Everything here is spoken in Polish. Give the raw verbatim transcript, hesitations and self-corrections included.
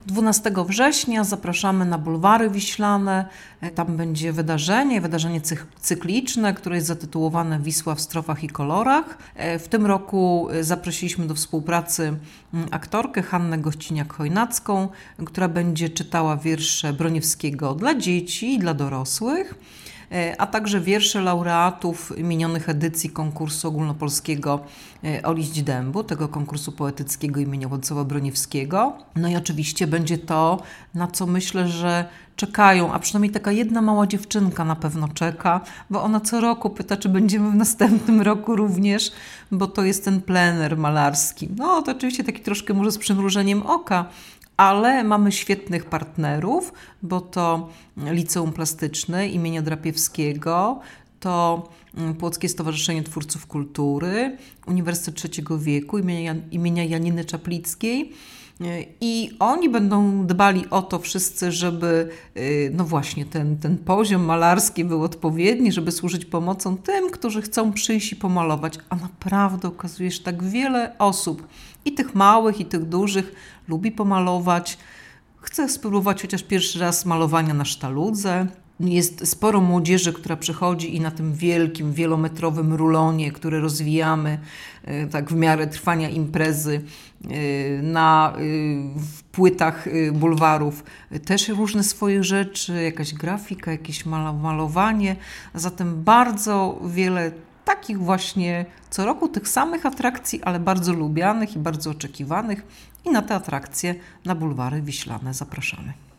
dwunastego września zapraszamy na Bulwary Wiślane. Tam będzie wydarzenie, wydarzenie cykliczne, które jest zatytułowane Wisła w strofach i kolorach. W tym roku zaprosiliśmy do współpracy aktorkę Hannę Gościniak-Chojnacką, która będzie czytała wiersze Broniewskiego dla dzieci i dla dorosłych, a także wiersze laureatów minionych edycji konkursu ogólnopolskiego O liść dębu, tego konkursu poetyckiego imienia Władysława Broniewskiego. No i oczywiście będzie to, na co myślę, że czekają, a przynajmniej taka jedna mała dziewczynka na pewno czeka, bo ona co roku pyta, czy będziemy w następnym roku również, bo to jest ten plener malarski. No to oczywiście taki troszkę może z przymrużeniem oka, ale mamy świetnych partnerów, bo to Liceum Plastyczne imienia Drapiewskiego, to Płockie Stowarzyszenie Twórców Kultury, Uniwersytet Trzeciego Wieku imienia, imienia Janiny Czaplickiej. I oni będą dbali o to wszyscy, żeby no właśnie ten, ten poziom malarski był odpowiedni, żeby służyć pomocą tym, którzy chcą przyjść i pomalować. A naprawdę okazuje się, że tak wiele osób, i tych małych, i tych dużych, lubi pomalować. Chce spróbować chociaż pierwszy raz malowania na sztaludze. Jest sporo młodzieży, która przychodzi i na tym wielkim, wielometrowym rulonie, który rozwijamy tak w miarę trwania imprezy na w płytach bulwarów, też różne swoje rzeczy, jakaś grafika, jakieś malowanie. Zatem bardzo wiele takich właśnie co roku tych samych atrakcji, ale bardzo lubianych i bardzo oczekiwanych. I na te atrakcje na Bulwary Wiślane zapraszamy.